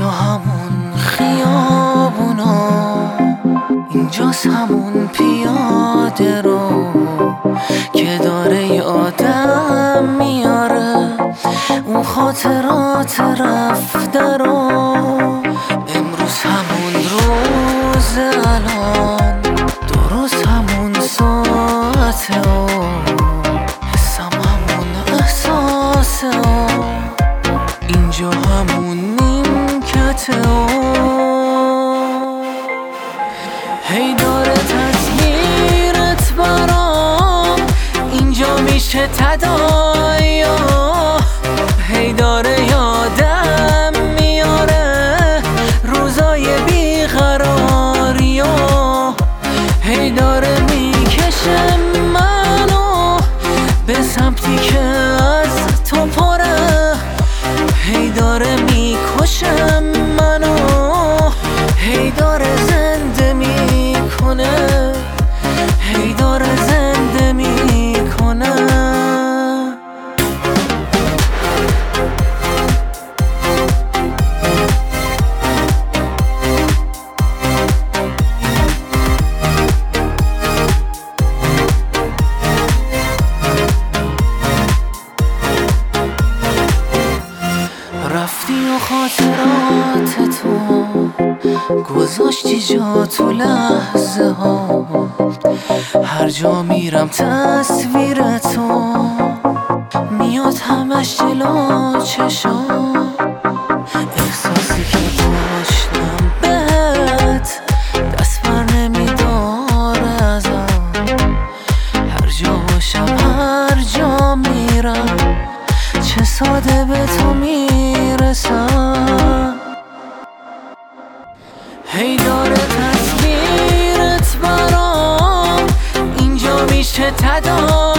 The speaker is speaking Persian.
اینجا همون خیابونا، اینجاست همون پیاده رو که داره یادم میاره اون خاطرات رفته رو. امروز همون روز، الان درست همون ساعته و حسم همون احساسه و اینجا همون نیمکته و هی داره تصویرت برام اینجا میشه تداعی، هی داره یادم میاره روزای بیقراری، هی داره میکشه منو به سمتی که از تو پره، هی داره میکشه منو، هی داره زنده میکنه، هی داره زنده میکنه. رفتی و خاطرات تو گذاشتی جا تو لحظه ها، هر جا میرم تصویر تو میاد همش جلو چشام، احساسی که داشتم بهت دست بر نمیداره ازم، هر جا باشم هر جا میرم چه ساده به تو میرسم. هی داره تصویرت برام اینجا میشه تداعی،